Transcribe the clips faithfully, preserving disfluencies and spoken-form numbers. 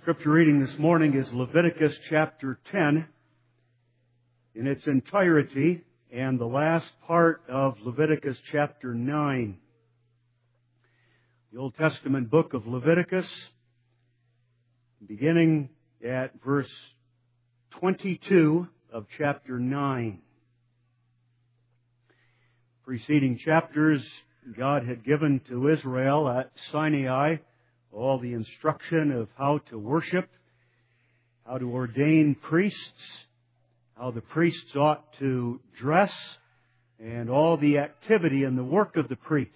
Scripture reading this morning is Leviticus chapter ten in its entirety and the last part of Leviticus chapter nine. The Old Testament book of Leviticus, beginning at verse twenty-two of chapter nine. Preceding chapters, God had given to Israel at Sinai all the instruction of how to worship, how to ordain priests, how the priests ought to dress, and all the activity and the work of the priests.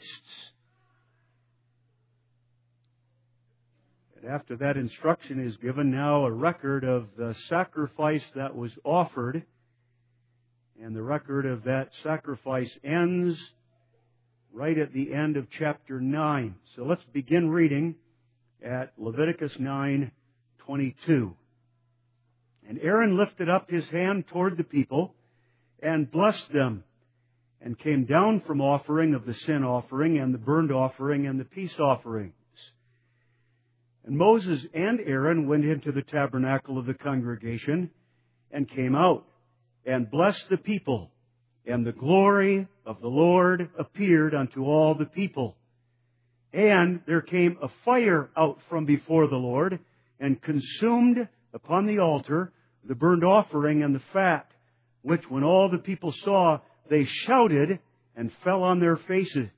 And after that instruction is given, now a record of the sacrifice that was offered, and the record of that sacrifice ends right at the end of chapter nine. So let's begin reading at Leviticus nine twenty-two. And Aaron lifted up his hand toward the people and blessed them, and came down from offering of the sin offering and the burnt offering and the peace offerings. And Moses and Aaron went into the tabernacle of the congregation and came out and blessed the people, and the glory of the Lord appeared unto all the people. And there came a fire out from before the Lord, and consumed upon the altar the burnt offering and the fat, which when all the people saw, they shouted and fell on their faces.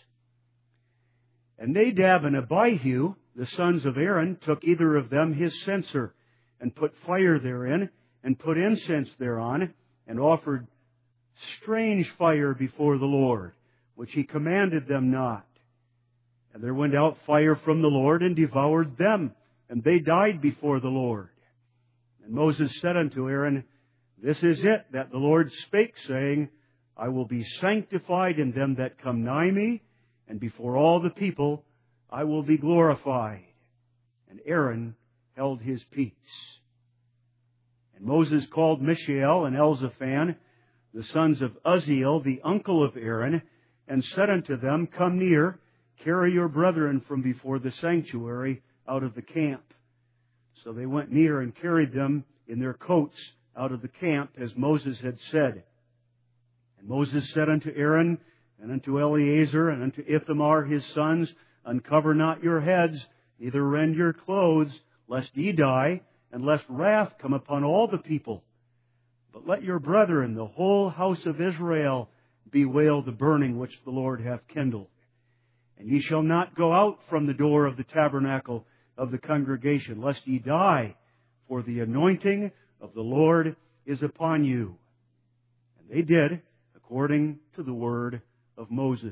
And Nadab and Abihu, the sons of Aaron, took either of them his censer, and put fire therein, and put incense thereon, and offered strange fire before the Lord, which he commanded them not. And there went out fire from the Lord, and devoured them, and they died before the Lord. And Moses said unto Aaron, This is it that the Lord spake, saying, I will be sanctified in them that come nigh me, and before all the people I will be glorified. And Aaron held his peace. And Moses called Mishael and Elzaphan, the sons of Uzziel, the uncle of Aaron, and said unto them, Come near, carry your brethren from before the sanctuary out of the camp. So they went near and carried them in their coats out of the camp, as Moses had said. And Moses said unto Aaron, and unto Eleazar, and unto Ithamar his sons, Uncover not your heads, neither rend your clothes, lest ye die, and lest wrath come upon all the people. But let your brethren, the whole house of Israel, bewail the burning which the Lord hath kindled. And ye shall not go out from the door of the tabernacle of the congregation, lest ye die, for the anointing of the Lord is upon you. And they did according to the word of Moses.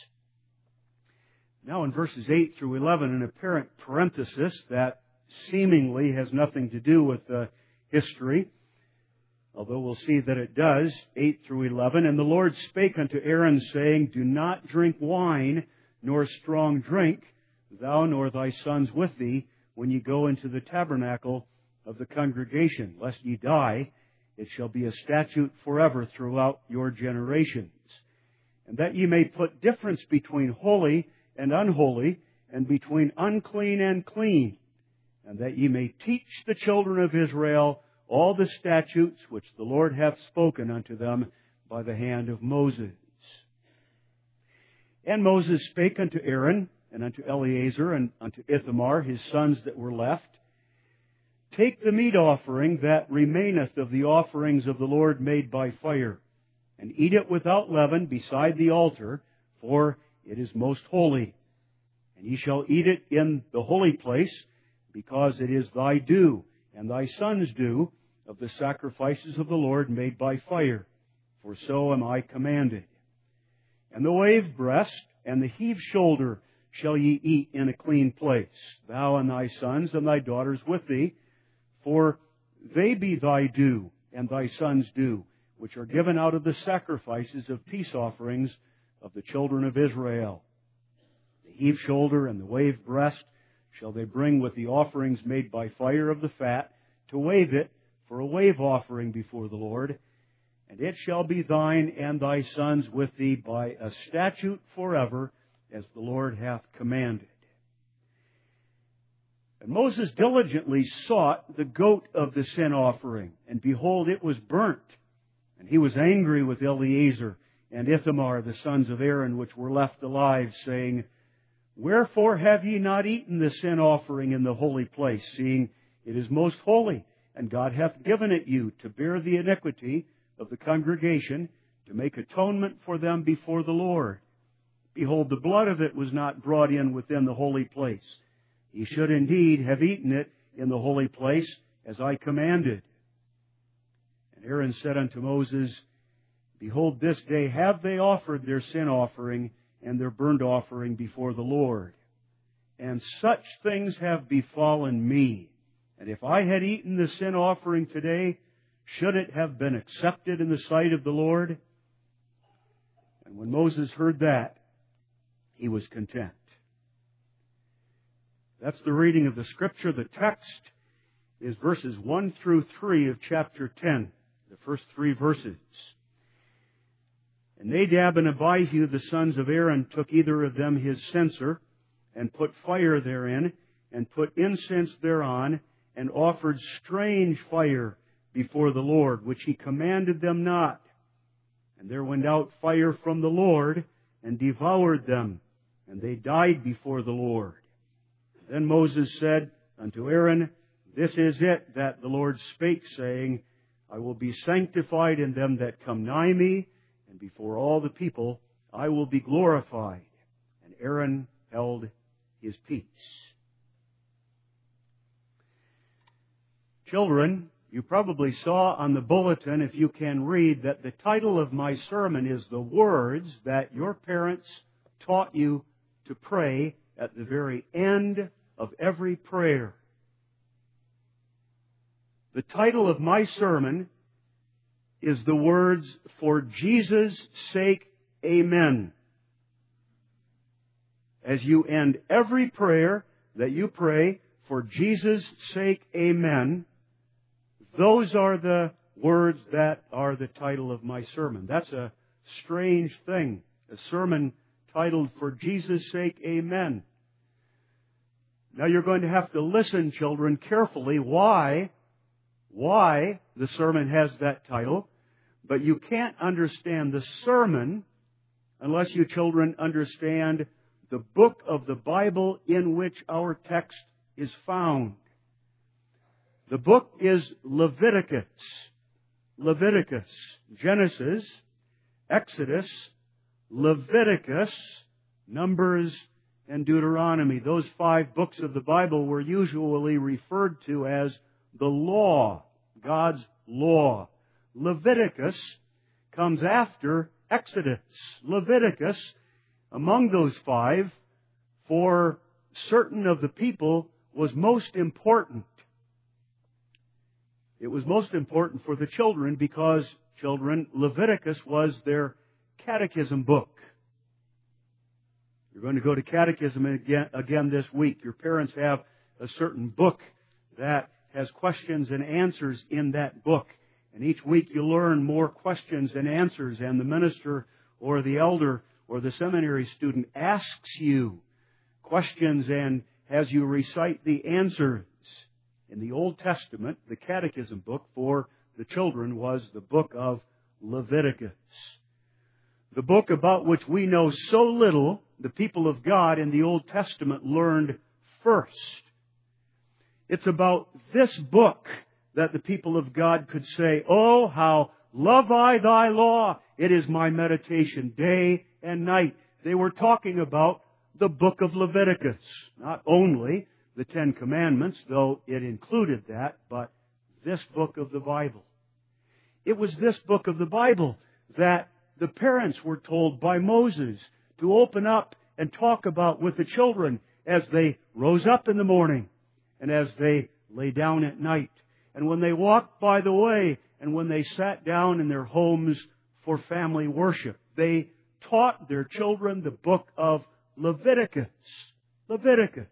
Now in verses eight through eleven, an apparent parenthesis that seemingly has nothing to do with the history, although we'll see that it does, eight through eleven. And the Lord spake unto Aaron, saying, Do not drink wine, nor strong drink, thou nor thy sons with thee, when ye go into the tabernacle of the congregation, lest ye die. It shall be a statute forever throughout your generations. And that ye may put difference between holy and unholy, and between unclean and clean, and that ye may teach the children of Israel all the statutes which the Lord hath spoken unto them by the hand of Moses. And Moses spake unto Aaron, and unto Eleazar, and unto Ithamar, his sons that were left, Take the meat offering that remaineth of the offerings of the Lord made by fire, and eat it without leaven beside the altar, for it is most holy. And ye shall eat it in the holy place, because it is thy due, and thy sons' due, of the sacrifices of the Lord made by fire, for so am I commanded. And the wave breast and the heave shoulder shall ye eat in a clean place, thou and thy sons and thy daughters with thee, for they be thy due and thy sons' due, which are given out of the sacrifices of peace offerings of the children of Israel. The heave shoulder and the wave breast shall they bring with the offerings made by fire of the fat, to wave it for a wave offering before the Lord. And it shall be thine and thy sons with thee by a statute forever, as the Lord hath commanded. And Moses diligently sought the goat of the sin offering, and behold, it was burnt. And he was angry with Eleazar and Ithamar, the sons of Aaron, which were left alive, saying, Wherefore have ye not eaten the sin offering in the holy place, seeing it is most holy, and God hath given it you to bear the iniquity of the congregation, to make atonement for them before the Lord? Behold, the blood of it was not brought in within the holy place. Ye should indeed have eaten it in the holy place, as I commanded. And Aaron said unto Moses, Behold, this day have they offered their sin offering and their burnt offering before the Lord. And such things have befallen me. And if I had eaten the sin offering today, should it have been accepted in the sight of the Lord? And when Moses heard that, he was content. That's the reading of the Scripture. The text is verses one through three of chapter ten, the first three verses. And Nadab and Abihu, the sons of Aaron, took either of them his censer, and put fire therein, and put incense thereon, and offered strange fire before the Lord, which he commanded them not. And there went out fire from the Lord, and devoured them, and they died before the Lord. Then Moses said unto Aaron, This is it that the Lord spake, saying, I will be sanctified in them that come nigh me, and before all the people I will be glorified. And Aaron held his peace. Children, you probably saw on the bulletin, if you can read, that the title of my sermon is the words that your parents taught you to pray at the very end of every prayer. The title of my sermon is the words, For Jesus' sake, Amen. As you end every prayer that you pray, For Jesus' sake, Amen, those are the words that are the title of my sermon. That's a strange thing. A sermon titled, For Jesus' sake, Amen. Now you're going to have to listen, children, carefully why, why the sermon has that title. But you can't understand the sermon unless you children understand the book of the Bible in which our text is found. The book is Leviticus. Leviticus, Genesis, Exodus, Leviticus, Numbers, and Deuteronomy. Those five books of the Bible were usually referred to as the law, God's law. Leviticus comes after Exodus. Leviticus, among those five, for certain of the people, was most important. It was most important for the children because, children, Leviticus was their catechism book. You're going to go to catechism again, again this week. Your parents have a certain book that has questions and answers in that book. And each week you learn more questions and answers, and the minister or the elder or the seminary student asks you questions and has you recite the answers. In the Old Testament, the catechism book for the children was the book of Leviticus. The book about which we know so little, the people of God in the Old Testament learned first. It's about this book that the people of God could say, Oh, how love I thy law. It is my meditation day and night. They were talking about the book of Leviticus. Not only the Ten Commandments, though it included that, but this book of the Bible. It was this book of the Bible that the parents were told by Moses to open up and talk about with the children as they rose up in the morning and as they lay down at night, and when they walked by the way, and when they sat down in their homes for family worship. They taught their children the book of Leviticus. Leviticus.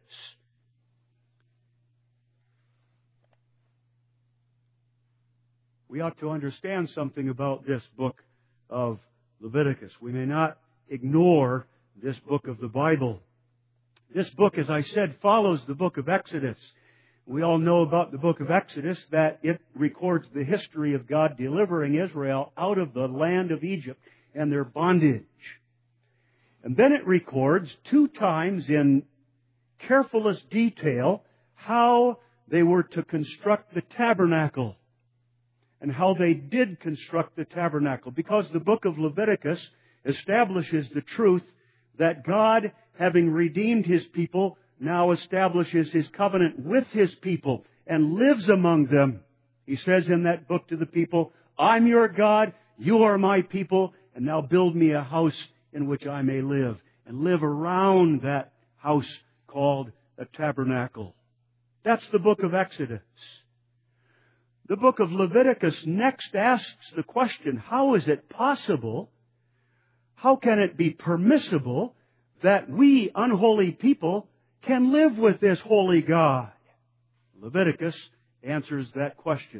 We ought to understand something about this book of Leviticus. We may not ignore this book of the Bible. This book, as I said, follows the book of Exodus. We all know about the book of Exodus that it records the history of God delivering Israel out of the land of Egypt and their bondage. And then it records two times in carefulest detail how they were to construct the tabernacle and how they did construct the tabernacle. Because the book of Leviticus establishes the truth that God, having redeemed His people, now establishes His covenant with His people and lives among them. He says in that book to the people, I'm your God, you are my people, and now build me a house in which I may live, and live around that house called a tabernacle. That's the book of Exodus. The book of Leviticus next asks the question, how is it possible, how can it be permissible that we unholy people can live with this holy God? Leviticus answers that question.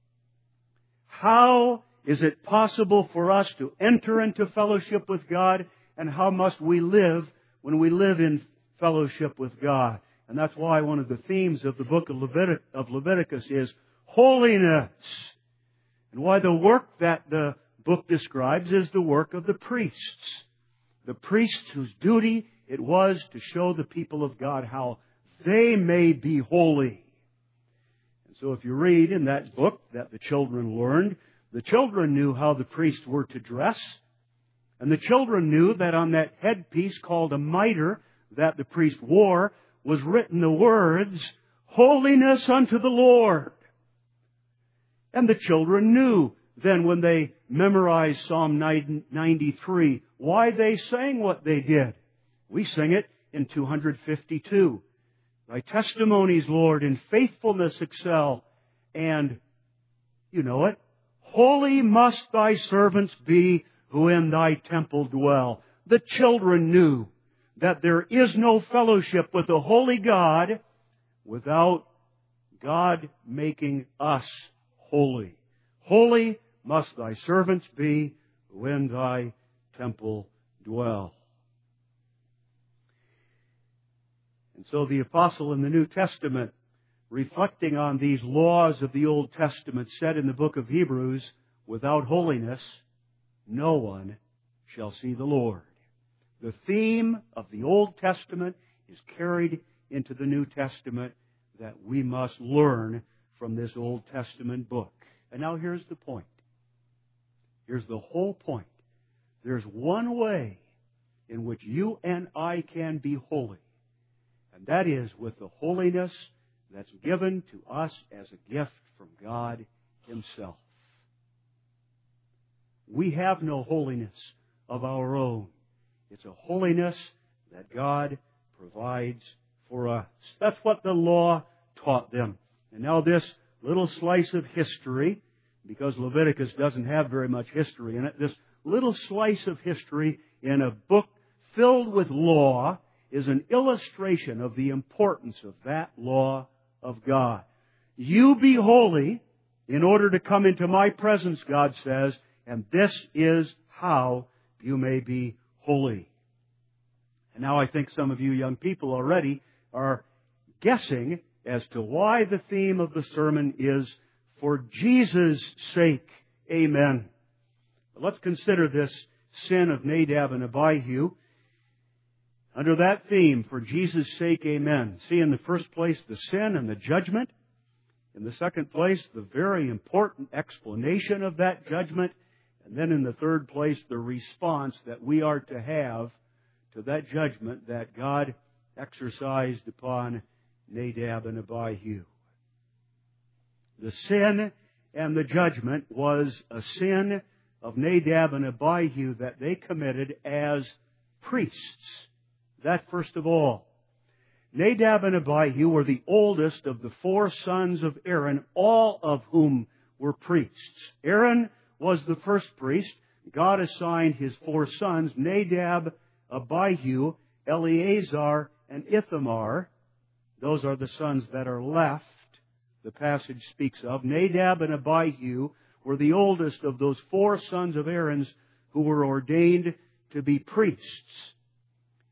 How is it possible for us to enter into fellowship with God, and how must we live when we live in fellowship with God? And that's why one of the themes of the book of, Levitic- of Leviticus is holiness. And why the work that the book describes is the work of the priests. The priests whose duty it was to show the people of God how they may be holy. And so if you read in that book that the children learned, the children knew how the priests were to dress. And the children knew that on that headpiece called a mitre that the priest wore was written the words, Holiness unto the Lord. And the children knew then when they memorized Psalm ninety-three why they sang what they did. We sing it in two fifty-two. Thy testimonies, Lord, in faithfulness excel. And, you know it, holy must thy servants be who in thy temple dwell. The children knew that there is no fellowship with the holy God without God making us holy. Holy must thy servants be who in thy temple dwell. And so the apostle in the New Testament, reflecting on these laws of the Old Testament, said in the book of Hebrews, without holiness, no one shall see the Lord. The theme of the Old Testament is carried into the New Testament that we must learn from this Old Testament book. And now here's the point. Here's the whole point. There's one way in which you and I can be holy. And that is with the holiness that's given to us as a gift from God Himself. We have no holiness of our own. It's a holiness that God provides for us. That's what the law taught them. And now this little slice of history, because Leviticus doesn't have very much history in it, this little slice of history in a book filled with law is an illustration of the importance of that law of God. You be holy in order to come into my presence, God says, and this is how you may be holy. And now I think some of you young people already are guessing as to why the theme of the sermon is for Jesus' sake. Amen. But let's consider this sin of Nadab and Abihu. Under that theme, for Jesus' sake, amen. See, in the first place, the sin and the judgment. In the second place, the very important explanation of that judgment. And then in the third place, the response that we are to have to that judgment that God exercised upon Nadab and Abihu. The sin and the judgment was a sin of Nadab and Abihu that they committed as priests. That first of all. Nadab and Abihu were the oldest of the four sons of Aaron, all of whom were priests. Aaron was the first priest. God assigned his four sons, Nadab, Abihu, Eleazar, and Ithamar. Those are the sons that are left, the passage speaks of. Nadab and Abihu were the oldest of those four sons of Aaron's who were ordained to be priests.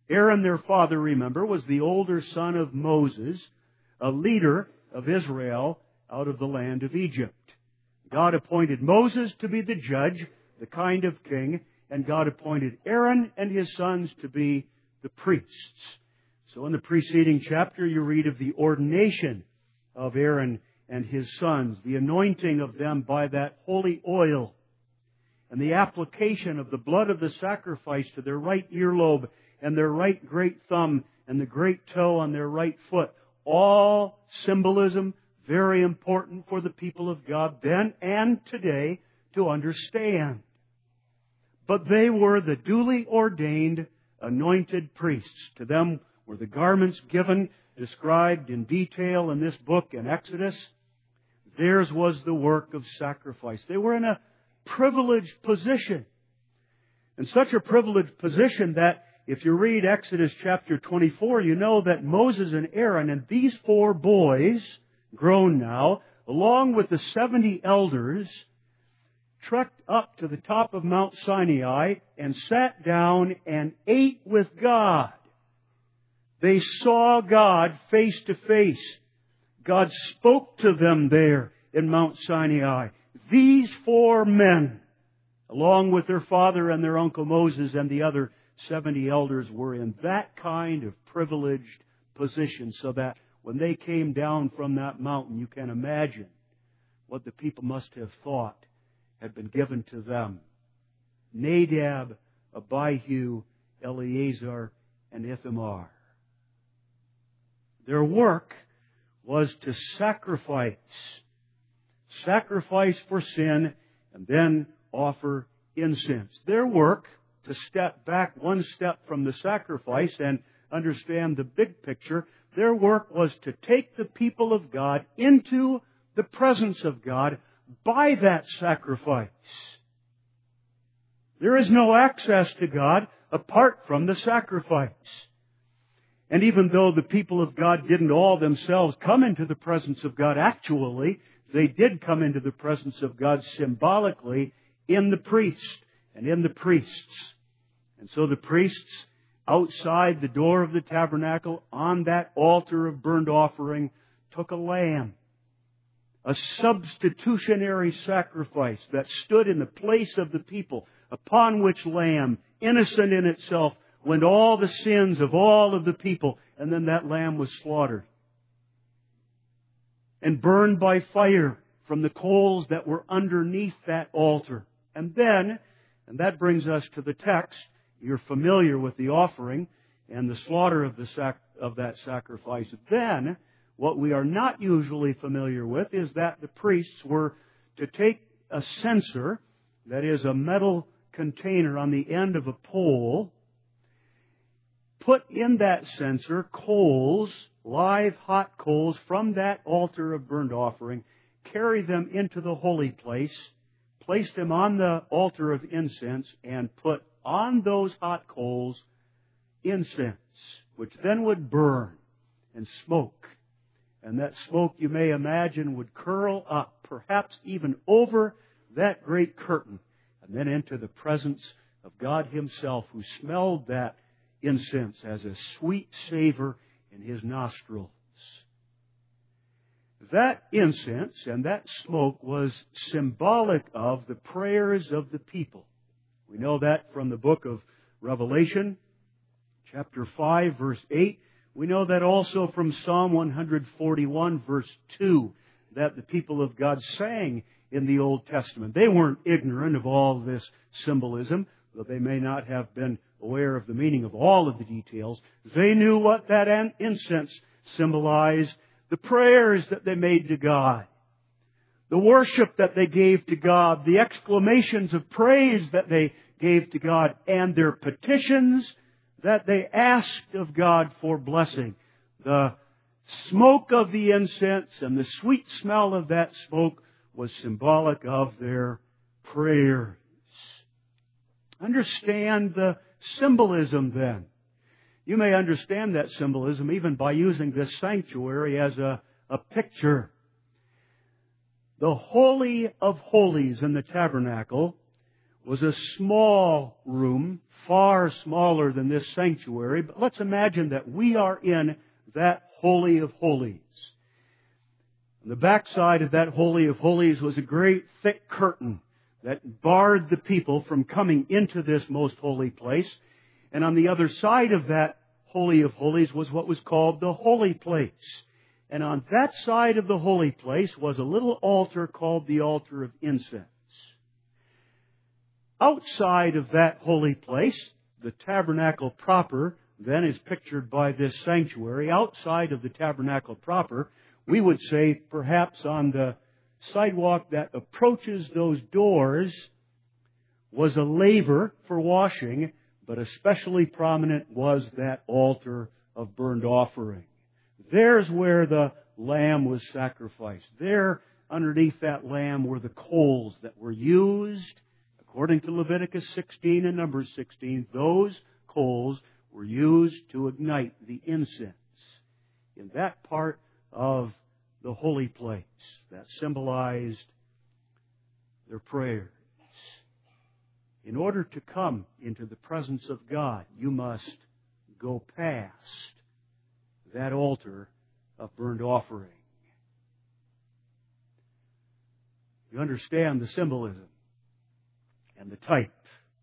Aaron, their father, remember, was the older son of Moses, a leader of Israel out of the land of Egypt. God appointed Moses to be the judge, the kind of king, and God appointed Aaron and his sons to be the priests. So in the preceding chapter, you read of the ordination of Aaron and his sons, the anointing of them by that holy oil, and the application of the blood of the sacrifice to their right earlobe and their right great thumb and the great toe on their right foot. All symbolism, very important for the people of God then and today to understand. But they were the duly ordained, anointed priests. To them were the garments given, described in detail in this book in Exodus. Theirs was the work of sacrifice. They were in a privileged position. And such a privileged position that if you read Exodus chapter twenty-four, you know that Moses and Aaron and these four boys, grown now, along with the seventy elders, trekked up to the top of Mount Sinai and sat down and ate with God. They saw God face to face. God spoke to them there in Mount Sinai. These four men, along with their father and their uncle Moses and the other seventy elders, were in that kind of privileged position, so that when they came down from that mountain, you can imagine what the people must have thought had been given to them. Nadab, Abihu, Eleazar, and Ithamar. Their work was to sacrifice. Sacrifice for sin and then offer incense. Their work, to step back one step from the sacrifice and understand the big picture, their work was to take the people of God into the presence of God by that sacrifice. There is no access to God apart from the sacrifice. And even though the people of God didn't all themselves come into the presence of God actually, they did come into the presence of God symbolically in the priest and in the priests. And so the priests, outside the door of the tabernacle, on that altar of burnt offering, took a lamb, a substitutionary sacrifice that stood in the place of the people, upon which lamb, innocent in itself, went all the sins of all of the people, and then that lamb was slaughtered and burned by fire from the coals that were underneath that altar. And then, and that brings us to the text, you're familiar with the offering and the slaughter of the sac- of that sacrifice. Then, what we are not usually familiar with is that the priests were to take a censer, that is a metal container on the end of a pole, put in that censer coals, live hot coals from that altar of burnt offering, carry them into the holy place, place them on the altar of incense, and put on those hot coals incense, which then would burn and smoke. And that smoke, you may imagine, would curl up, perhaps even over that great curtain, and then into the presence of God Himself, who smelled that incense as a sweet savor in His nostrils. That incense and that smoke was symbolic of the prayers of the people. We know that from the book of Revelation, chapter five, verse eight. We know that also from Psalm one forty-one, verse two, that the people of God sang in the Old Testament. They weren't ignorant of all this symbolism, though they may not have been aware of the meaning of all of the details. They knew what that incense symbolized, the prayers that they made to God, the worship that they gave to God, the exclamations of praise that they gave to God, and their petitions that they asked of God for blessing. The smoke of the incense and the sweet smell of that smoke was symbolic of their prayers. Understand the symbolism then. You may understand that symbolism even by using this sanctuary as a, a picture. The Holy of Holies in the tabernacle was a small room, far smaller than this sanctuary. But let's imagine that we are in that Holy of Holies. On the backside of that Holy of Holies was a great thick curtain that barred the people from coming into this most holy place. And on the other side of that Holy of Holies was what was called the Holy Place. And on that side of the Holy Place was a little altar called the Altar of Incense. Outside of that holy place, the tabernacle proper then is pictured by this sanctuary. Outside of the tabernacle proper, we would say perhaps on the sidewalk that approaches those doors was a laver for washing, but especially prominent was that altar of burnt offering. There's where the lamb was sacrificed. There, underneath that lamb, were the coals that were used. According to Leviticus sixteen and Numbers sixteen, those coals were used to ignite the incense in that part of the holy place that symbolized their prayers. In order to come into the presence of God, you must go past that altar of burnt offering. You understand the symbolism and the type.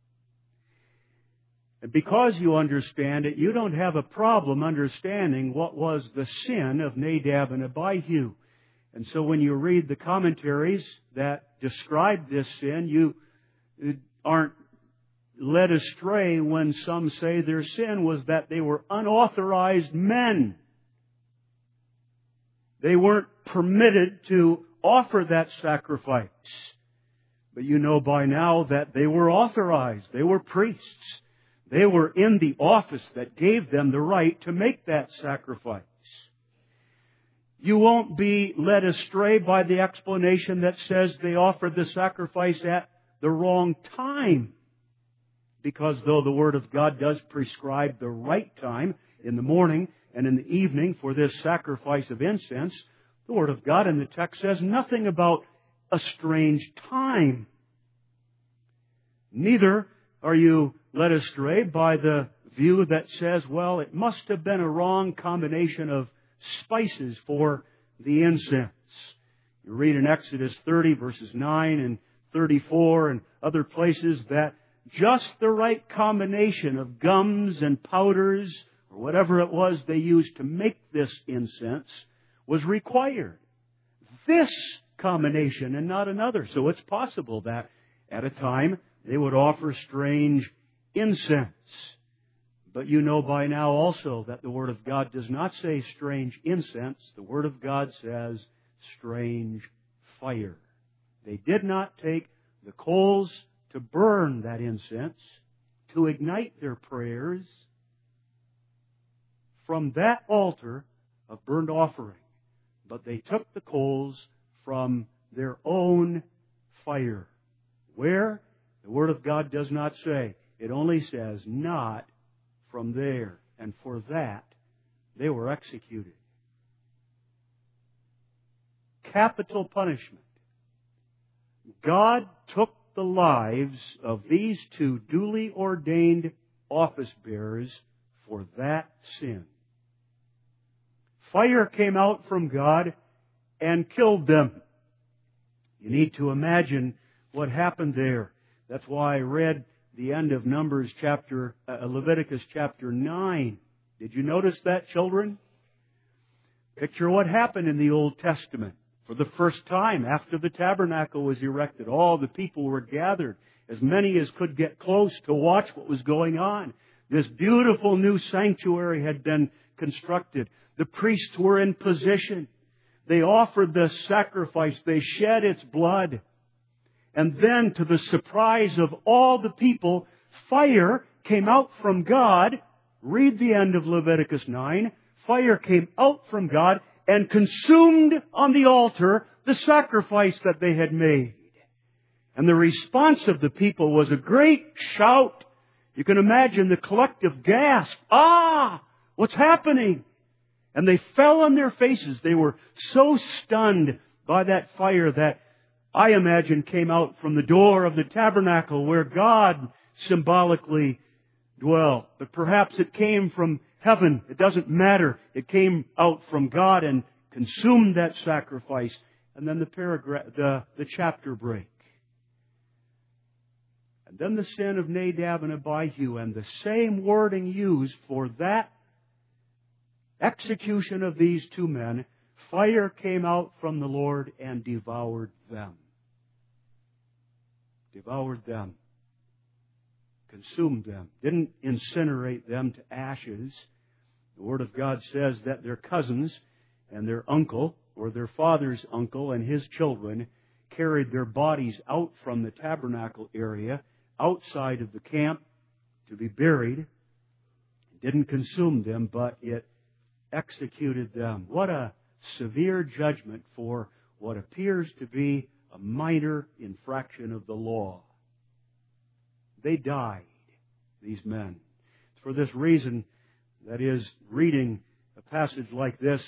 And because you understand it, you don't have a problem understanding what was the sin of Nadab and Abihu. And so when you read the commentaries that describe this sin, you aren't led astray when some say their sin was that they were unauthorized men. They weren't permitted to offer that sacrifice. But you know by now that they were authorized. They were priests. They were in the office that gave them the right to make that sacrifice. You won't be led astray by the explanation that says they offered the sacrifice at the wrong time. Because though the Word of God does prescribe the right time in the morning and in the evening for this sacrifice of incense, the Word of God in the text says nothing about a strange time. Neither are you led astray by the view that says, well, it must have been a wrong combination of spices for the incense. You read in Exodus thirty, verses nine and thirty-four and other places that just the right combination of gums and powders or whatever it was they used to make this incense was required. This combination and not another. So it's possible that at a time they would offer strange incense. But you know by now also that the Word of God does not say strange incense. The Word of God says strange fire. They did not take the coals to burn that incense, to ignite their prayers from that altar of burnt offering. But they took the coals from their own fire. Where? The Word of God does not say. It only says, not from there. And for that, they were executed. Capital punishment. God took the lives of these two duly ordained office bearers for that sin. Fire came out from God and killed them. You need to imagine what happened there. That's why I read the end of Numbers chapter, uh, Leviticus chapter nine. Did you notice that, children? Picture what happened in the Old Testament. For the first time after the tabernacle was erected, all the people were gathered, as many as could get close to watch what was going on. This beautiful new sanctuary had been constructed. The priests were in position. They offered the sacrifice. They shed its blood. And then, to the surprise of all the people, fire came out from God. Read the end of Leviticus nine. Fire came out from God and consumed on the altar the sacrifice that they had made. And the response of the people was a great shout. You can imagine the collective gasp. Ah! What's happening? And they fell on their faces. They were so stunned by that fire that I imagine came out from the door of the tabernacle where God symbolically dwelt. But perhaps it came from heaven. It doesn't matter. It came out from God and consumed that sacrifice. And then the paragraph, the, the chapter break. And then the sin of Nadab and Abihu, and the same wording used for that execution of these two men. Fire came out from the Lord and devoured them. Devoured them. Consumed them. Didn't incinerate them to ashes. The Word of God says that their cousins and their uncle, or their father's uncle and his children, carried their bodies out from the tabernacle area, outside of the camp, to be buried. It didn't consume them, but it executed them. What a severe judgment for what appears to be a minor infraction of the law. They died, these men. For this reason, that is, reading a passage like this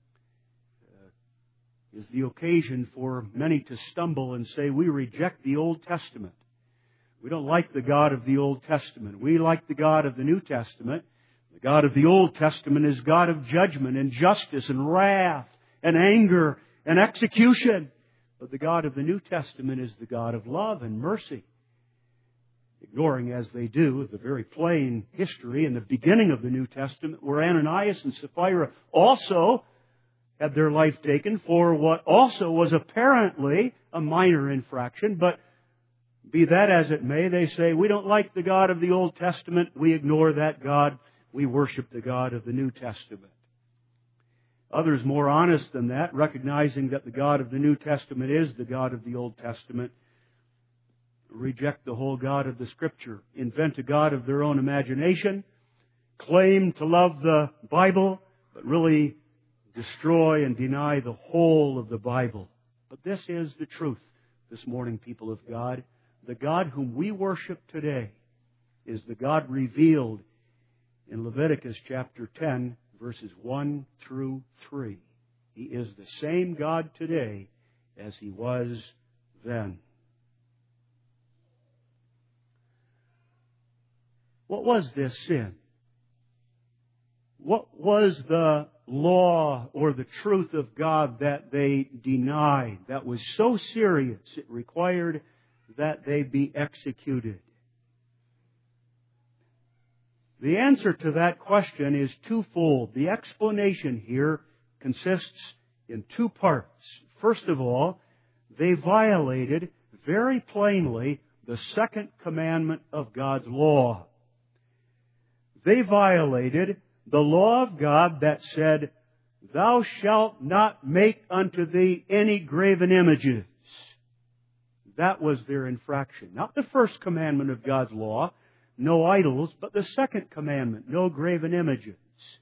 uh, is the occasion for many to stumble and say, we reject the Old Testament. We don't like the God of the Old Testament. We like the God of the New Testament. The God of the Old Testament is God of judgment and justice and wrath and anger and execution. But the God of the New Testament is the God of love and mercy. Ignoring, as they do, the very plain history in the beginning of the New Testament where Ananias and Sapphira also had their life taken for what also was apparently a minor infraction. But be that as it may, they say, we don't like the God of the Old Testament. We ignore that God. We worship the God of the New Testament. Others more honest than that, recognizing that the God of the New Testament is the God of the Old Testament, reject the whole God of the Scripture, invent a God of their own imagination, claim to love the Bible, but really destroy and deny the whole of the Bible. But this is the truth this morning, people of God. The God whom we worship today is the God revealed in Leviticus chapter ten, verses one through three. He is the same God today as He was then. What was this sin? What was the law or the truth of God that they denied that was so serious it required that they be executed? The answer to that question is twofold. The explanation here consists in two parts. First of all, they violated very plainly the second commandment of God's law. They violated the law of God that said, "Thou shalt not make unto thee any graven images." That was their infraction. Not the first commandment of God's law, no idols, but the second commandment, no graven images.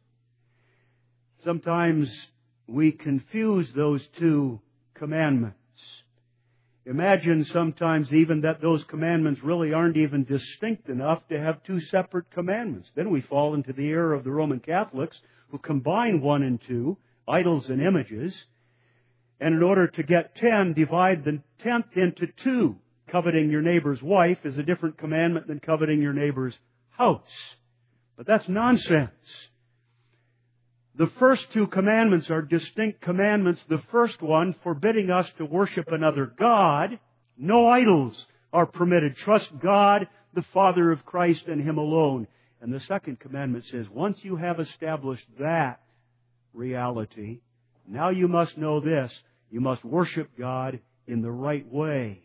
Sometimes we confuse those two commandments. Imagine sometimes even that those commandments really aren't even distinct enough to have two separate commandments. Then we fall into the error of the Roman Catholics who combine one and two, idols and images, and in order to get ten, divide the tenth into two. Coveting your neighbor's wife is a different commandment than coveting your neighbor's house. But that's nonsense. The first two commandments are distinct commandments. The first one, forbidding us to worship another God. No idols are permitted. Trust God, the Father of Christ, and Him alone. And the second commandment says, once you have established that reality, now you must know this. You must worship God in the right way.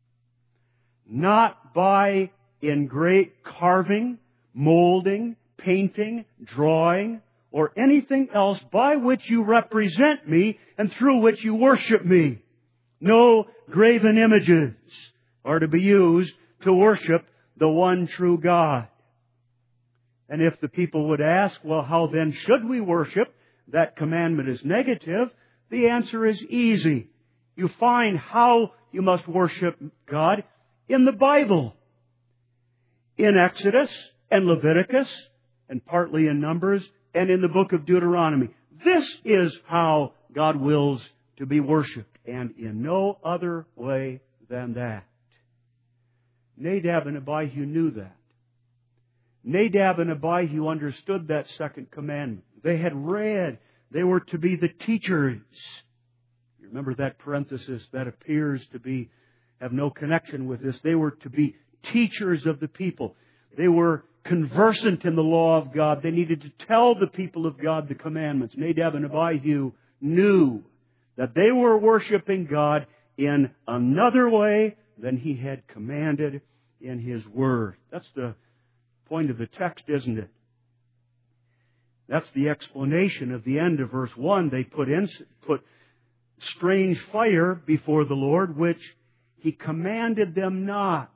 Not by engraving, carving, molding, painting, drawing, or anything else by which you represent me and through which you worship me. No graven images are to be used to worship the one true God. And if the people would ask, well, how then should we worship? That commandment is negative. The answer is easy. You find how you must worship God in the Bible. In Exodus and Leviticus and partly in Numbers and in the book of Deuteronomy. This is how God wills to be worshipped. and in no other way than that. Nadab and Abihu knew that. Nadab and Abihu understood that second commandment. They had read. They were to be the teachers. You remember that parenthesis that appears to be have no connection with this. They were to be teachers of the people. They were conversant in the law of God. They needed to tell the people of God the commandments. Nadab and Abihu knew that they were worshiping God in another way than He had commanded in His Word. That's the point of the text, isn't it? That's the explanation of the end of verse one. They put in, put strange fire before the Lord, which He commanded them not.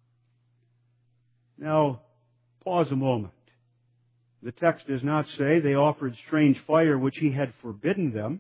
Now, pause a moment. The text does not say they offered strange fire which He had forbidden them.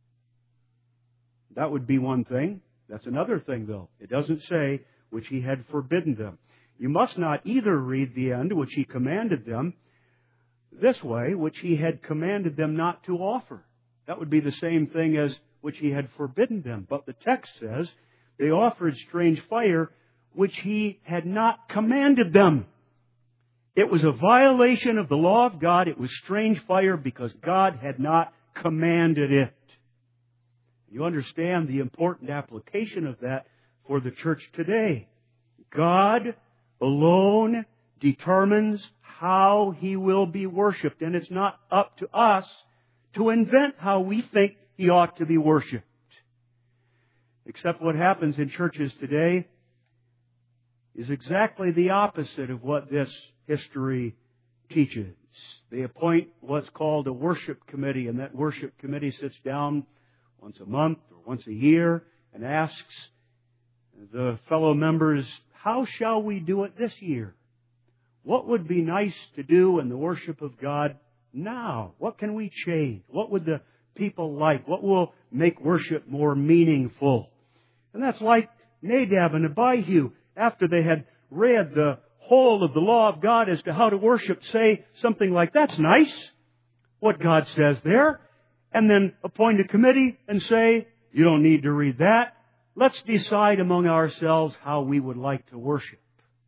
That would be one thing. That's another thing, though. It doesn't say which He had forbidden them. You must not either read the end, which He commanded them, this way, which He had commanded them not to offer. That would be the same thing as which He had forbidden them. But the text says they offered strange fire which He had not commanded them. It was a violation of the law of God. It was strange fire because God had not commanded it. You understand the important application of that for the church today. God alone determines how He will be worshipped, and it's not up to us to invent how we think He ought to be worshipped. Except what happens in churches today is exactly the opposite of what this history teaches. They appoint what's called a worship committee, and that worship committee sits down once a month or once a year and asks the fellow members, how shall we do it this year? What would be nice to do in the worship of God now? What can we change? What would the people like? What will make worship more meaningful? And that's like Nadab and Abihu, after they had read the whole of the law of God as to how to worship, say something like, that's nice, what God says there, and then appoint a committee and say, you don't need to read that. Let's decide among ourselves how we would like to worship.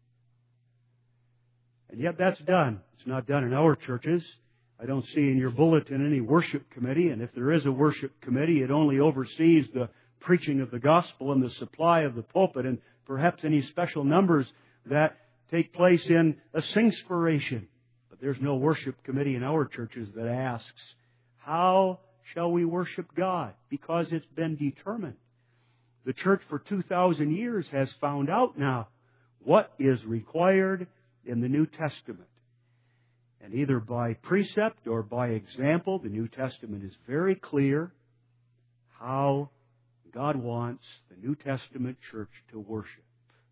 And yet that's done. It's not done in our churches. I don't see in your bulletin any worship committee, and if there is a worship committee, it only oversees the preaching of the gospel and the supply of the pulpit and perhaps any special numbers that take place in a singspiration. But there's no worship committee in our churches that asks, how shall we worship God? Because it's been determined. The church for two thousand years has found out now what is required in the New Testament. And either by precept or by example, the New Testament is very clear how God wants the New Testament church to worship.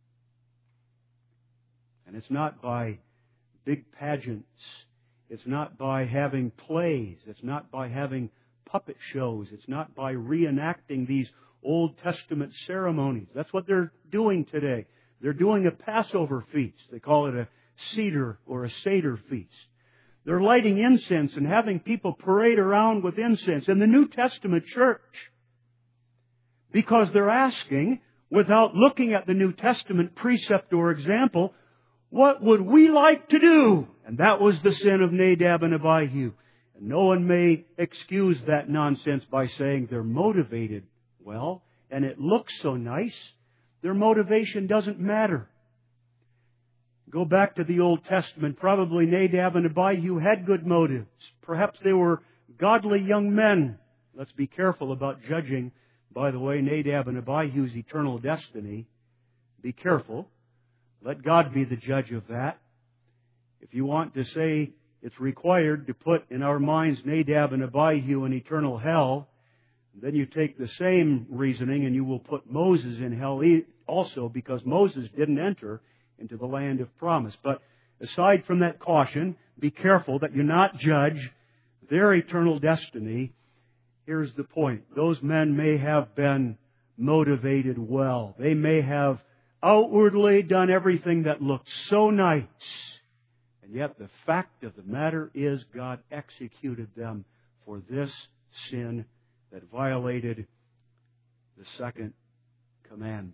And it's not by big pageants. It's not by having plays. It's not by having puppet shows. It's not by reenacting these Old Testament ceremonies. That's what they're doing today. They're doing a Passover feast. They call it a Seder or a Seder feast. They're lighting incense and having people parade around with incense in the New Testament church because they're asking, without looking at the New Testament precept or example, what would we like to do? And that was the sin of Nadab and Abihu. And no one may excuse that nonsense by saying they're motivated well, and it looks so nice. Their motivation doesn't matter. Go back to the Old Testament. Probably Nadab and Abihu had good motives. Perhaps they were godly young men. Let's be careful about judging, by the way, Nadab and Abihu's eternal destiny. Be careful. Let God be the judge of that. If you want to say it's required to put in our minds Nadab and Abihu in eternal hell, then you take the same reasoning and you will put Moses in hell also, because Moses didn't enter into the land of promise. But aside from that caution, be careful that you not judge their eternal destiny. Here's the point. Those men may have been motivated well. They may have outwardly done everything that looked so nice. And yet the fact of the matter is God executed them for this sin that violated the second commandment.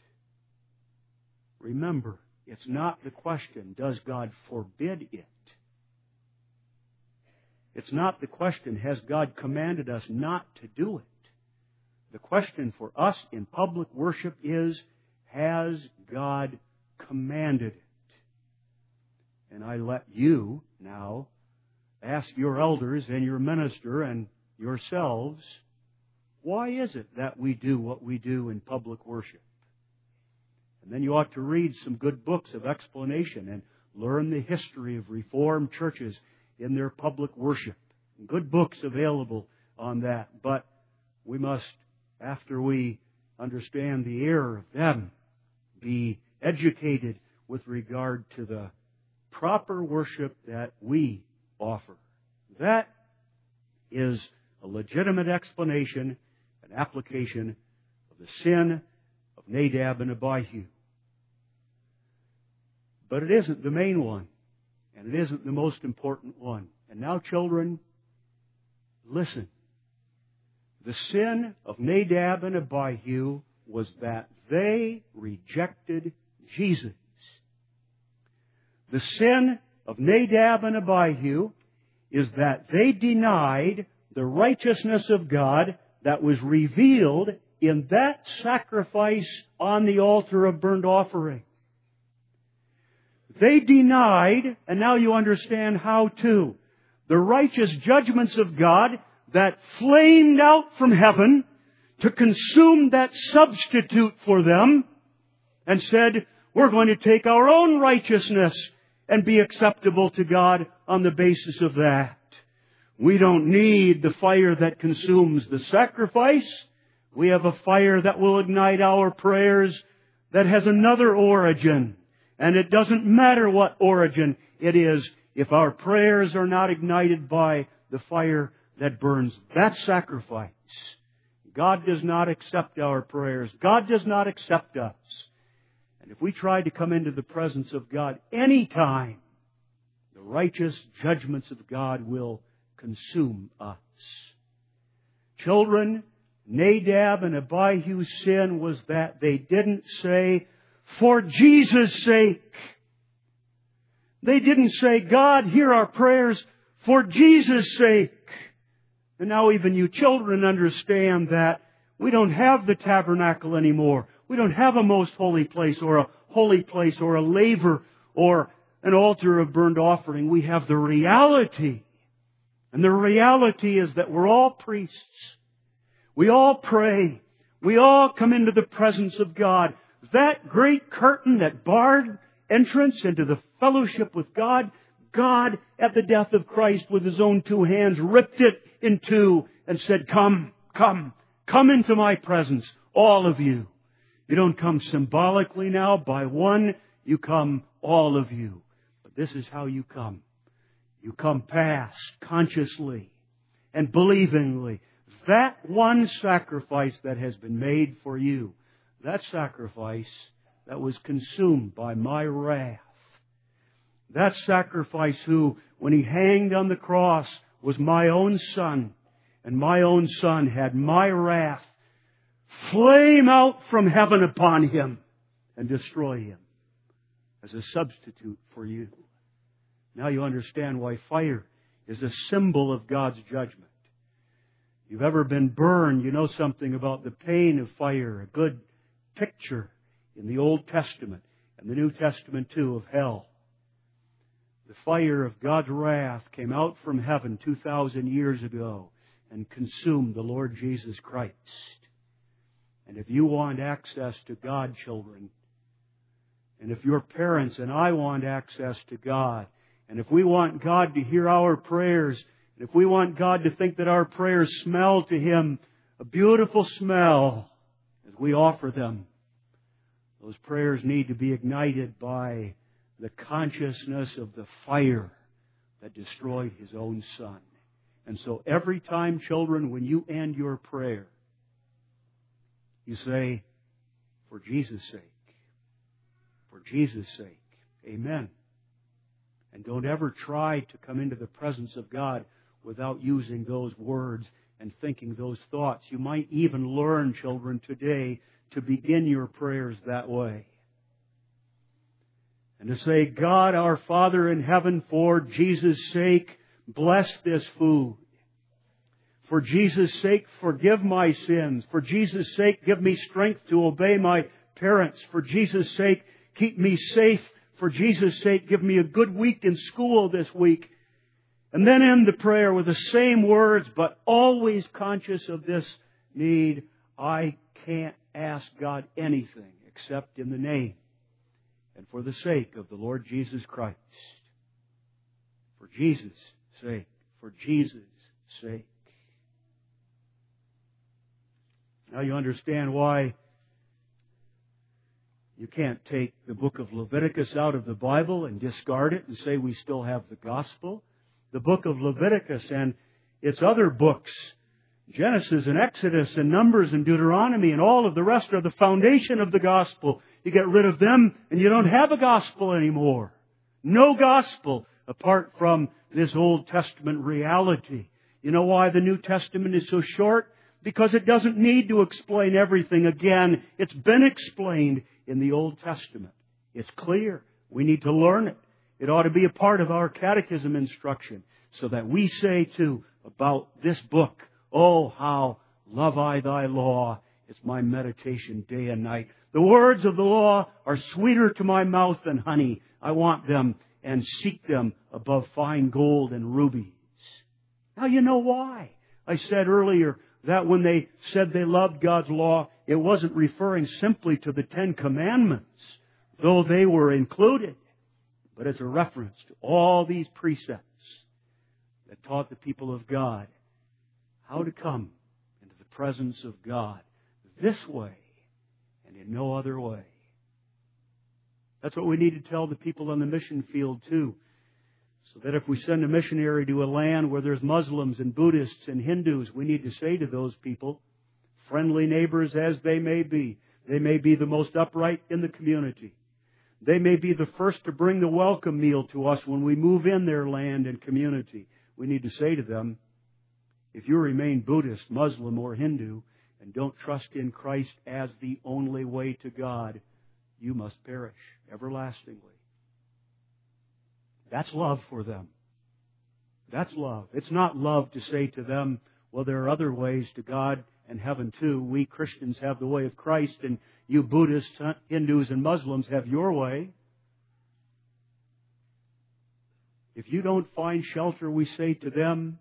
Remember, it's not the question, does God forbid it? It's not the question, has God commanded us not to do it? The question for us in public worship is, has God commanded it? And I let you now ask your elders and your minister and yourselves, why is it that we do what we do in public worship? And then you ought to read some good books of explanation and learn the history of Reformed churches in their public worship. Good books available on that. But we must, after we understand the error of them, be educated with regard to the proper worship that we offer. That is a legitimate explanation and application of the sin of Nadab and Abihu. But it isn't the main one, and it isn't the most important one. And now, children, listen. The sin of Nadab and Abihu was that they rejected Jesus. The sin of Nadab and Abihu is that they denied the righteousness of God that was revealed in that sacrifice on the altar of burnt offering. They denied, and now you understand how to, the righteous judgments of God that flamed out from heaven to consume that substitute for them and said, we're going to take our own righteousness and be acceptable to God on the basis of that. We don't need the fire that consumes the sacrifice. We have a fire that will ignite our prayers that has another origin. And it doesn't matter what origin it is if our prayers are not ignited by the fire that burns that sacrifice. God does not accept our prayers. God does not accept us. And if we try to come into the presence of God any time, the righteous judgments of God will consume us. Children, Nadab and Abihu's sin was that they didn't say, for Jesus' sake. They didn't say, God, hear our prayers for Jesus' sake. And now even you children understand that we don't have the tabernacle anymore. We don't have a most holy place or a holy place or a laver or an altar of burnt offering. We have the reality. And the reality is that we're all priests. We all pray. We all come into the presence of God. That great curtain that barred entrance into the fellowship with God, God, at the death of Christ, with His own two hands, ripped it in two and said, come, come, come into my presence, all of you. You don't come symbolically now by one, you come all of you. But this is how you come. You come past, consciously and believingly. That one sacrifice that has been made for you, that sacrifice that was consumed by my wrath. That sacrifice who, when He hanged on the cross, was my own Son. And my own Son had my wrath flame out from heaven upon Him and destroy Him as a substitute for you. Now you understand why fire is a symbol of God's judgment. If you've ever been burned, you know something about the pain of fire. A good picture in the Old Testament and the New Testament too of hell. The fire of God's wrath came out from heaven two thousand years ago and consumed the Lord Jesus Christ. And if you want access to God, children, and if your parents and I want access to God, and if we want God to hear our prayers, and if we want God to think that our prayers smell to Him a beautiful smell as we offer them, those prayers need to be ignited by the consciousness of the fire that destroyed His own Son. And so every time, children, when you end your prayer, you say, for Jesus' sake. For Jesus' sake. Amen. And don't ever try to come into the presence of God without using those words and thinking those thoughts. You might even learn, children, today to begin your prayers that way. And to say, God, our Father in heaven, for Jesus' sake, bless this food. For Jesus' sake, forgive my sins. For Jesus' sake, give me strength to obey my parents. For Jesus' sake, keep me safe. For Jesus' sake, give me a good week in school this week. And then end the prayer with the same words, but always conscious of this need. I can't ask God anything except in the name and for the sake of the Lord Jesus Christ. For Jesus' sake. For Jesus' sake. Now you understand why you can't take the book of Leviticus out of the Bible and discard it and say we still have the gospel. The book of Leviticus and its other books, Genesis and Exodus and Numbers and Deuteronomy and all of the rest are the foundation of the gospel. You get rid of them and you don't have a gospel anymore. No gospel apart from this Old Testament reality. You know why the New Testament is so short? Because it doesn't need to explain everything again. It's been explained in the Old Testament. It's clear. We need to learn it. It ought to be a part of our catechism instruction so that we say too about this book, oh, how love I thy law. It's my meditation day and night. The words of the law are sweeter to my mouth than honey. I want them and seek them above fine gold and rubies. Now you know why. I said earlier that when they said they loved God's law, it wasn't referring simply to the Ten Commandments, though they were included. But it's a reference to all these precepts that taught the people of God how to come into the presence of God this way and in no other way. That's what we need to tell the people on the mission field too. So that if we send a missionary to a land where there's Muslims and Buddhists and Hindus, we need to say to those people, friendly neighbors as they may be, they may be the most upright in the community. They may be the first to bring the welcome meal to us when we move in their land and community. We need to say to them, if you remain Buddhist, Muslim, or Hindu and don't trust in Christ as the only way to God, you must perish everlastingly. That's love for them. That's love. It's not love to say to them, well, there are other ways to God and heaven too. We Christians have the way of Christ, and you Buddhists, Hindus, and Muslims have your way. If you don't find shelter, we say to them,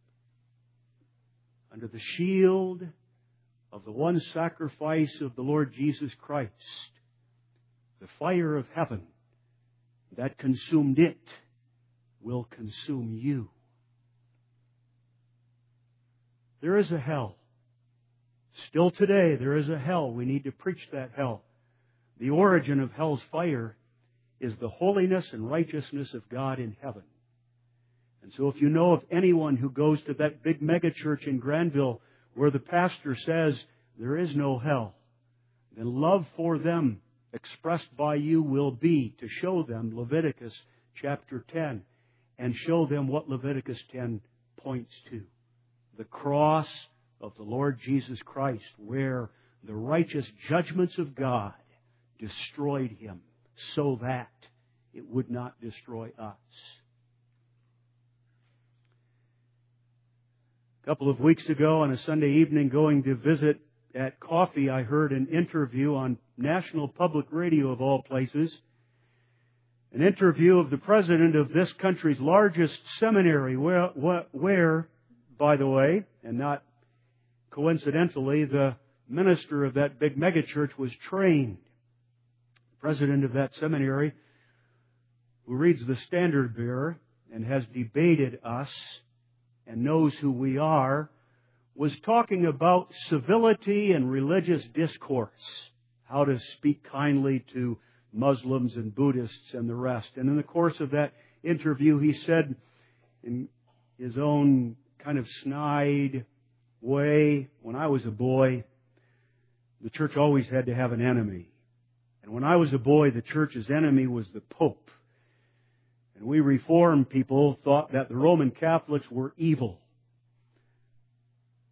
under the shield of the one sacrifice of the Lord Jesus Christ, the fire of heaven that consumed it will consume you. There is a hell. Still today, there is a hell. We need to preach that hell. The origin of hell's fire is the holiness and righteousness of God in heaven. And so if you know of anyone who goes to that big megachurch in Granville where the pastor says there is no hell, then love for them expressed by you will be to show them Leviticus chapter ten and show them what Leviticus ten points to. The cross of the Lord Jesus Christ, where the righteous judgments of God destroyed Him so that it would not destroy us. A couple of weeks ago on a Sunday evening going to visit at Coffee, I heard an interview on National Public Radio of all places. An interview of the president of this country's largest seminary, where, where, by the way, and not coincidentally, the minister of that big megachurch was trained. The president of that seminary, who reads the Standard Bearer and has debated us and knows who we are, was talking about civility and religious discourse, how to speak kindly to Muslims and Buddhists and the rest. And in the course of that interview, he said in his own kind of snide way, when I was a boy, the church always had to have an enemy. And when I was a boy, the church's enemy was the Pope. And we Reformed people thought that the Roman Catholics were evil.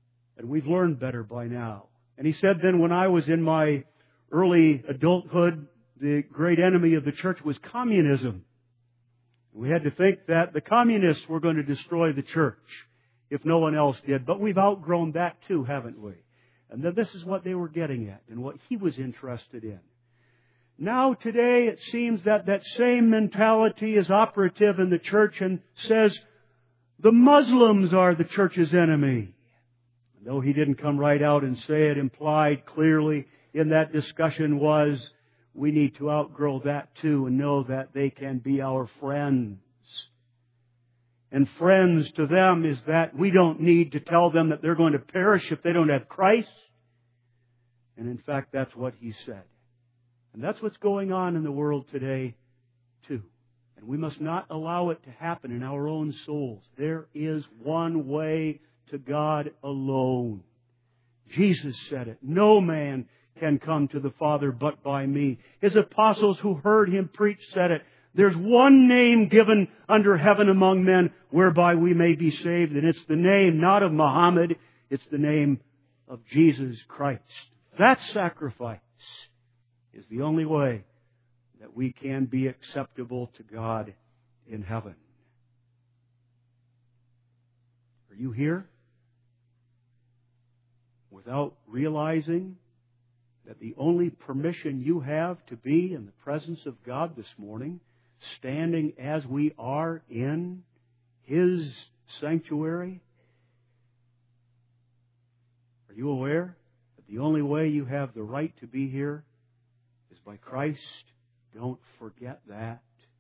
And we've learned better by now. And he said then, when I was in my early adulthood, the great enemy of the church was communism. We had to think that the communists were going to destroy the church if no one else did. But we've outgrown that too, haven't we? And that this is what they were getting at and what he was interested in. Now today it seems that that same mentality is operative in the church and says the Muslims are the church's enemy. Though he didn't come right out and say it, implied clearly in that discussion was we need to outgrow that too and know that they can be our friends. And friends to them is that we don't need to tell them that they're going to perish if they don't have Christ. And in fact, that's what he said. And that's what's going on in the world today too. And we must not allow it to happen in our own souls. There is one way to God alone. Jesus said it. No man can come to the Father but by me. His apostles who heard Him preach said it. There's one name given under heaven among men whereby we may be saved. And it's the name not of Muhammad. It's the name of Jesus Christ. That sacrifice is the only way that we can be acceptable to God in heaven. Are you here without realizing that the only permission you have to be in the presence of God this morning, standing as we are in His sanctuary? Are you aware that the only way you have the right to be here is by Christ? Don't forget that.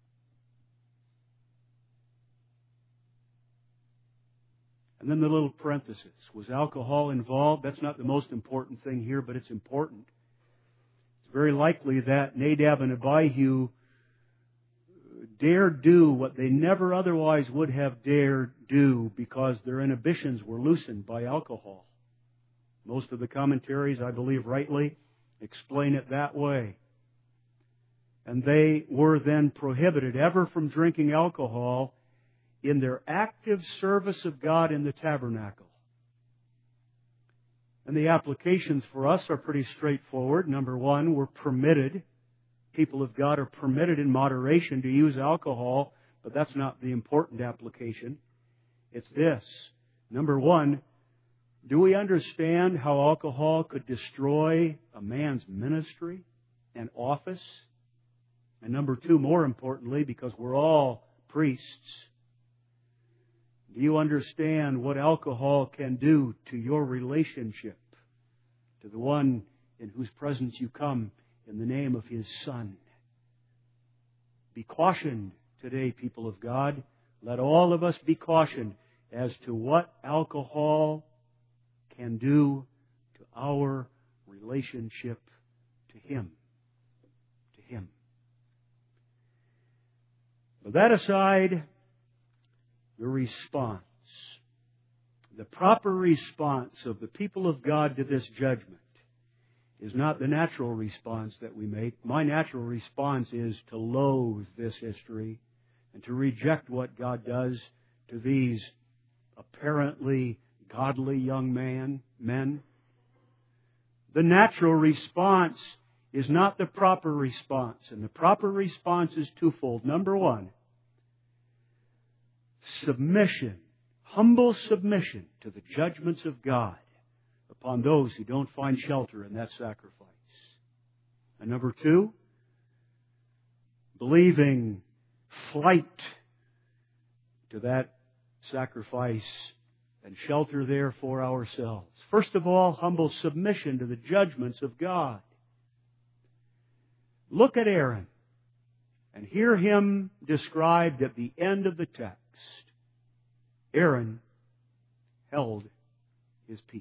And then the little parenthesis. Was alcohol involved? That's not the most important thing here, but it's important. It's very likely that Nadab and Abihu dared do what they never otherwise would have dared do because their inhibitions were loosened by alcohol. Most of the commentaries, I believe rightly, explain it that way. And they were then prohibited ever from drinking alcohol in their active service of God in the tabernacle. And the applications for us are pretty straightforward. Number one, we're permitted, people of God are permitted in moderation to use alcohol, but that's not the important application. It's this. Number one, do we understand how alcohol could destroy a man's ministry and office? And number two, more importantly, because we're all priests, do you understand what alcohol can do to your relationship to the one in whose presence you come in the name of His Son? Be cautioned today, people of God. Let all of us be cautioned as to what alcohol can do to our relationship to Him. To Him. With that aside, the response, the proper response of the people of God to this judgment is not the natural response that we make. My natural response is to loathe this history and to reject what God does to these apparently godly young man, men. The natural response is not the proper response, and the proper response is twofold. Number one, submission, humble submission to the judgments of God upon those who don't find shelter in that sacrifice. And number two, believing flight to that sacrifice and shelter there for ourselves. First of all, humble submission to the judgments of God. Look at Aaron and hear him described at the end of the text. Aaron held his peace.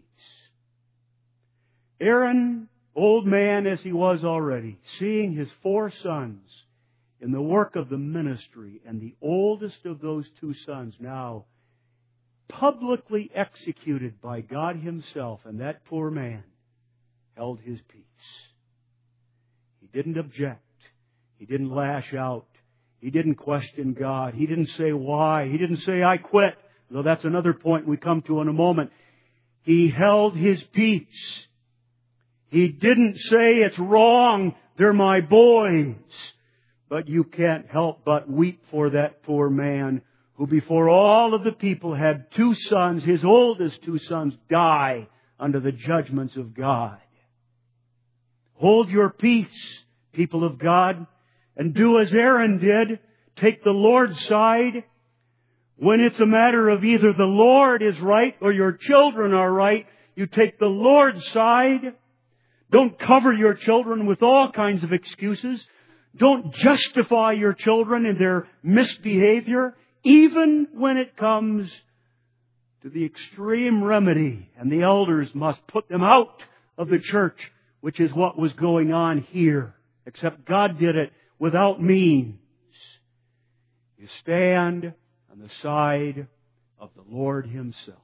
Aaron, old man as he was already, seeing his four sons in the work of the ministry, and the oldest of those two sons now publicly executed by God Himself, and that poor man held his peace. He didn't object. He didn't lash out. He didn't question God. He didn't say why. He didn't say, I quit. Though that's another point we come to in a moment. He held His peace. He didn't say, it's wrong, they're my boys. But you can't help but weep for that poor man who before all of the people had two sons, his oldest two sons, die under the judgments of God. Hold your peace, people of God, and do as Aaron did. Take the Lord's side. When it's a matter of either the Lord is right or your children are right, you take the Lord's side. Don't cover your children with all kinds of excuses. Don't justify your children in their misbehavior, even when it comes to the extreme remedy, and the elders must put them out of the church, which is what was going on here. Except God did it without means. You stand on the side of the Lord Himself.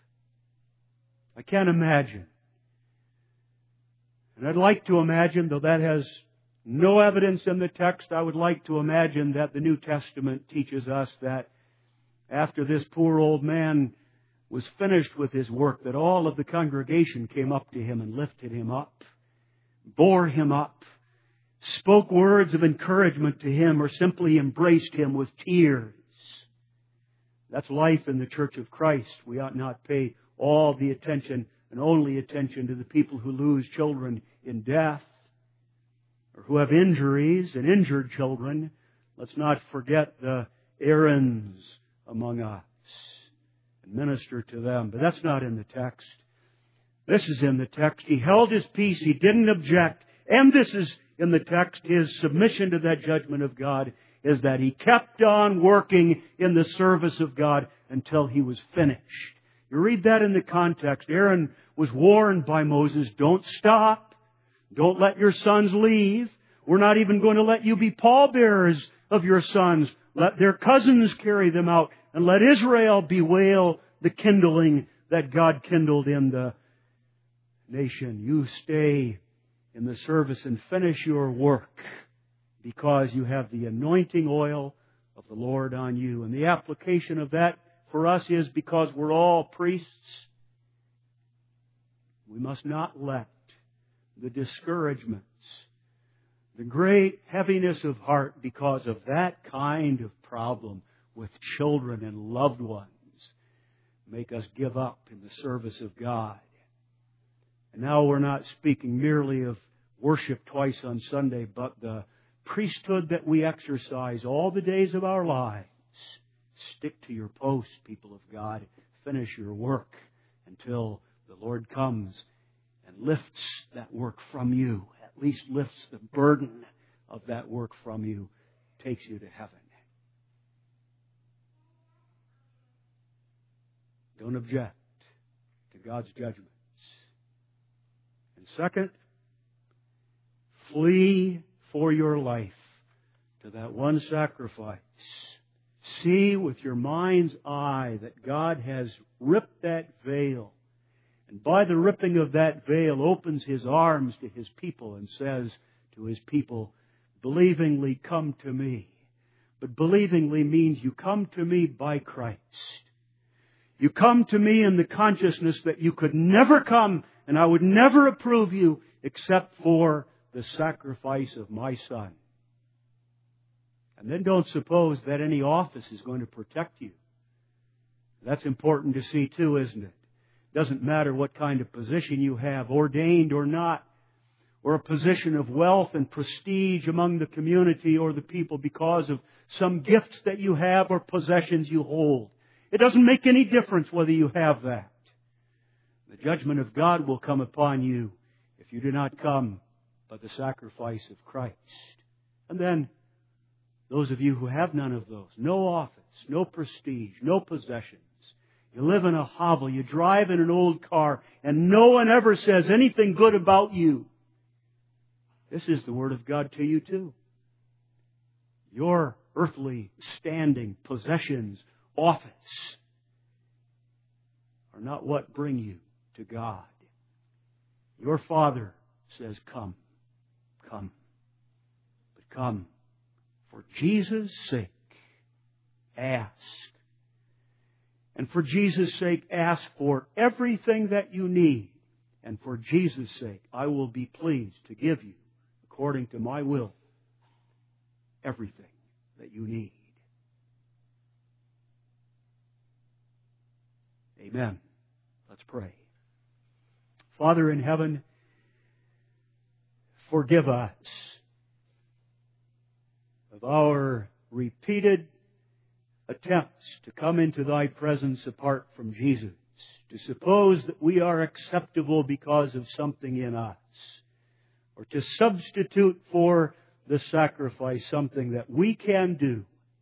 I can't imagine. And I'd like to imagine, though that has no evidence in the text, I would like to imagine that the New Testament teaches us that after this poor old man was finished with his work, that all of the congregation came up to him and lifted him up, bore him up, spoke words of encouragement to him, or simply embraced him with tears. That's life in the Church of Christ. We ought not pay all the attention and only attention to the people who lose children in death or who have injuries and injured children. Let's not forget the Aarons among us and minister to them. But that's not in the text. This is in the text. He held his peace. He didn't object. And this is in the text. His submission to that judgment of God is that he kept on working in the service of God until he was finished. You read that in the context. Aaron was warned by Moses, don't stop. Don't let your sons leave. We're not even going to let you be pallbearers of your sons. Let their cousins carry them out. And let Israel bewail the kindling that God kindled in the nation. You stay in the service and finish your work because you have the anointing oil of the Lord on you. And the application of that for us is because we're all priests, we must not let the discouragements, the great heaviness of heart because of that kind of problem with children and loved ones make us give up in the service of God. And now we're not speaking merely of worship twice on Sunday, but the priesthood that we exercise all the days of our lives. Stick to your post, people of God. Finish your work until the Lord comes and lifts that work from you. At least lifts the burden of that work from you. Takes you to heaven. Don't object to God's judgments. And second, flee for your life to that one sacrifice. See with your mind's eye that God has ripped that veil. And by the ripping of that veil opens His arms to His people and says to His people, believingly come to me. But believingly means you come to me by Christ. You come to me in the consciousness that you could never come and I would never approve you except for the sacrifice of my Son. And then don't suppose that any office is going to protect you. That's important to see too, isn't it? Doesn't matter what kind of position you have, ordained or not, or a position of wealth and prestige among the community or the people because of some gifts that you have or possessions you hold. It doesn't make any difference whether you have that. The judgment of God will come upon you if you do not come by the sacrifice of Christ. And then, those of you who have none of those, no office, no prestige, no possessions, you live in a hovel, you drive in an old car, and no one ever says anything good about you. This is the Word of God to you too. Your earthly standing, possessions, office are not what bring you to God. Your Father says, come, come, but come. For Jesus' sake, ask. And for Jesus' sake, ask for everything that you need. And for Jesus' sake, I will be pleased to give you, according to my will, everything that you need. Amen. Let's pray. Father in heaven, forgive us of our repeated attempts to come into Thy presence apart from Jesus, to suppose that we are acceptable because of something in us, or to substitute for the sacrifice something that we can do.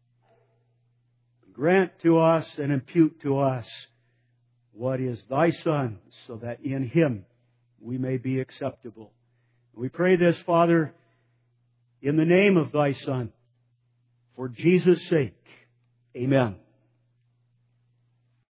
Grant to us and impute to us what is Thy Son, so that in Him we may be acceptable. We pray this, Father, in the name of Thy Son, for Jesus' sake. Amen.